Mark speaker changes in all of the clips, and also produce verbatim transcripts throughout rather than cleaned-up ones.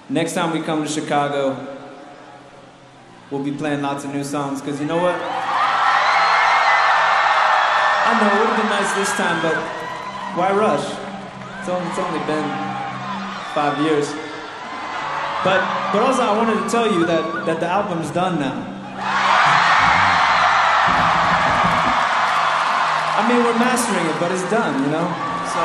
Speaker 1: Next time we come to Chicago, we'll be playing lots of new songs, because you know what? I know it would have been nice this time, but why rush? It's only, it's only been five years. But, but also I wanted to tell you that, that the album's done now. I mean, we're mastering it, but it's done, you know? So,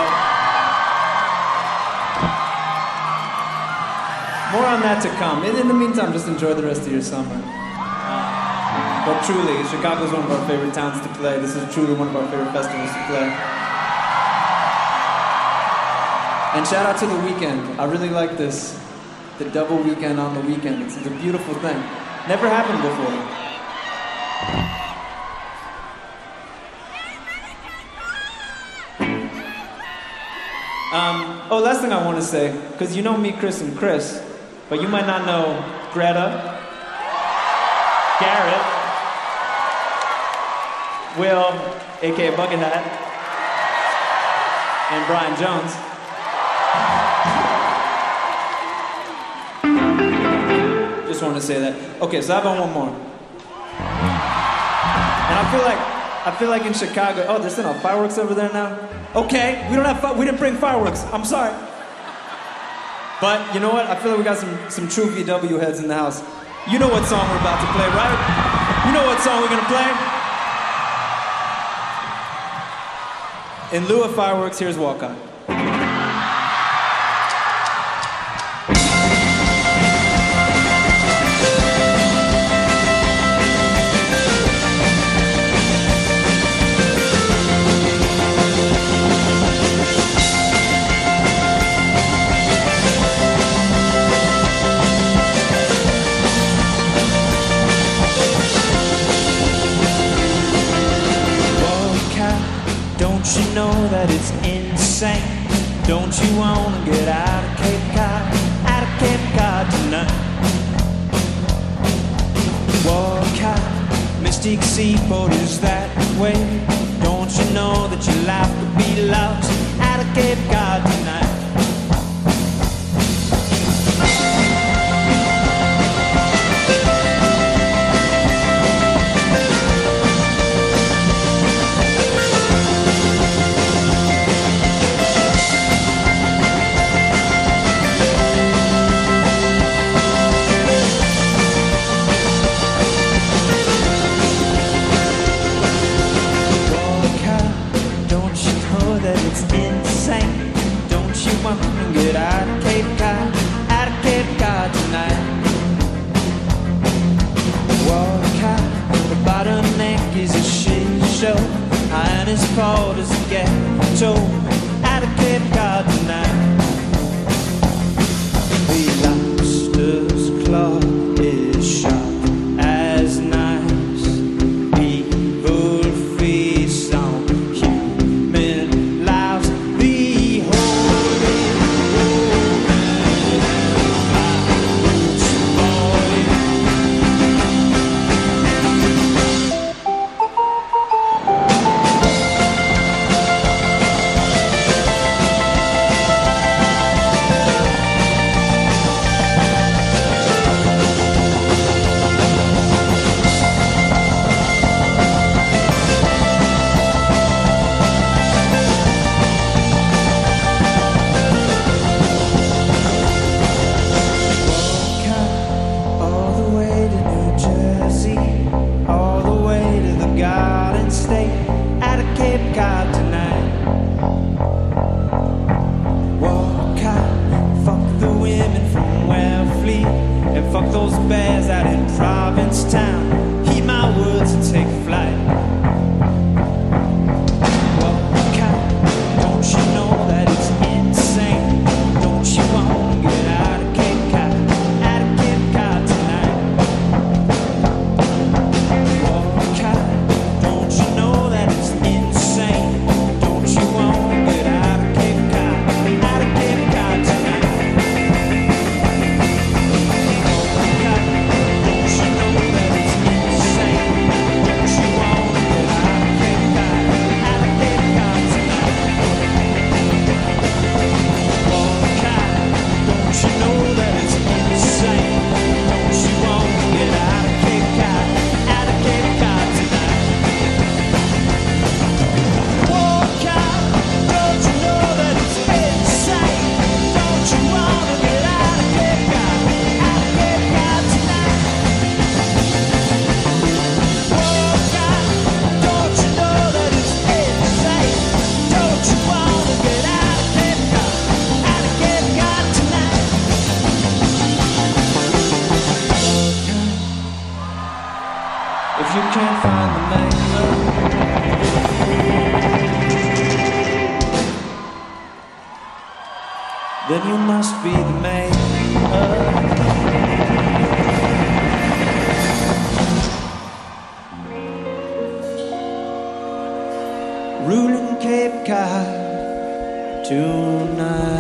Speaker 1: more on that to come. In, in the meantime, just enjoy the rest of your summer. Uh, but truly, Chicago's one of our favorite towns to play. This is truly one of our favorite festivals to play. And shout out to The Weeknd. I really like this. The double weekend on the weekend. It's, it's a beautiful thing. Never happened before. Um, oh, last thing I want to say, because you know me, Chris, and Chris, but you might not know Greta, Garrett, Will, aka Bucket Hat, and Brian Jones. Just want to say that. Okay, so I have one more. And I feel like I feel like in Chicago. Oh, there's no fireworks over there now. Okay, we don't have. Fi- we didn't bring fireworks. I'm sorry. But you know what? I feel like we got some some true V W heads in the house. You know what song we're about to play, right? You know what song we're gonna play? In lieu of fireworks, here's Walk On.
Speaker 2: Don't you know that it's insane? Don't you wanna get out of Cape Cod, out of Cape Cod tonight? Walk out, Mystic Seaport is that way. Don't you know that your life could be lost out of Cape Cod tonight? Get out of Cape Cod, out of Cape Cod tonight. Walk out, the bottleneck is a shit show. Highness Port is a ghetto, out of Cape Cod tonight. The lobster's claw is sharp as knives. Evil feast on human lives. then you must be the mayor. Ruling Cape Cod tonight.